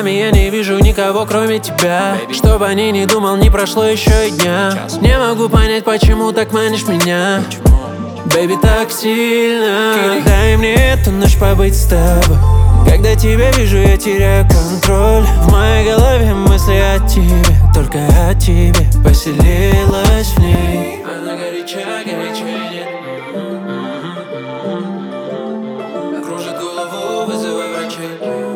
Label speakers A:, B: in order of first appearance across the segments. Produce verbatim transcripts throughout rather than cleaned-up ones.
A: глазами я не вижу никого, кроме тебя. Чтоб о ней не думал, не прошло еще и дня. Не могу понять, почему так манишь меня, бэйби, так сильно. Дай мне эту ночь побыть с тобой. Когда тебя вижу, я теряю контроль. В моей голове мысли о тебе, только о тебе. Поселилась в ней. Она горячая, горячая, нет. Кружит голову, вызывай врачей.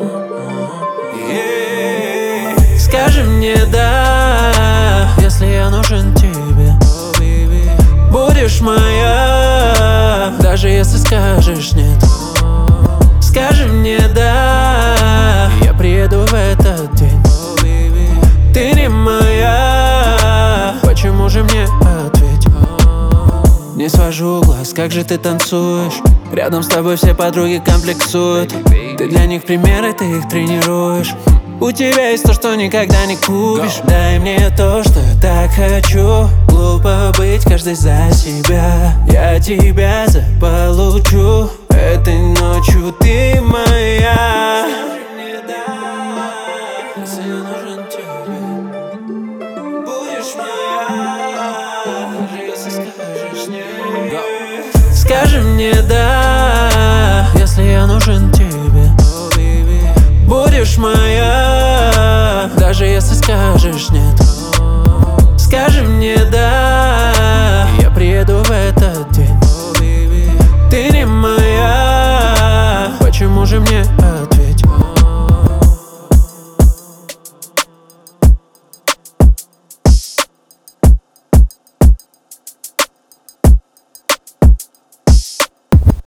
A: Yeah. Скажи мне да, если я нужен тебе. Будешь моя, даже если скажешь нет. Скажи мне да, я приеду в этот день. Ты не моя, почему же мне ответь? Не свожу глаз, как же ты танцуешь. Рядом с тобой все подруги комплексуют. Ты для них пример, и ты их тренируешь. У тебя есть то, что никогда не купишь. Дай мне то, что я так хочу. Глупо быть каждый за себя. Я тебя заполучу. Этой ночью ты моя. Скажи мне да, если я нужен тебе. Будешь моя, даже если скажешь нет. Скажи мне да, если я нужен тебе. Будешь моя, даже если скажешь нет. Скажи мне да, я приеду в этот день. Ты не моя, почему же мне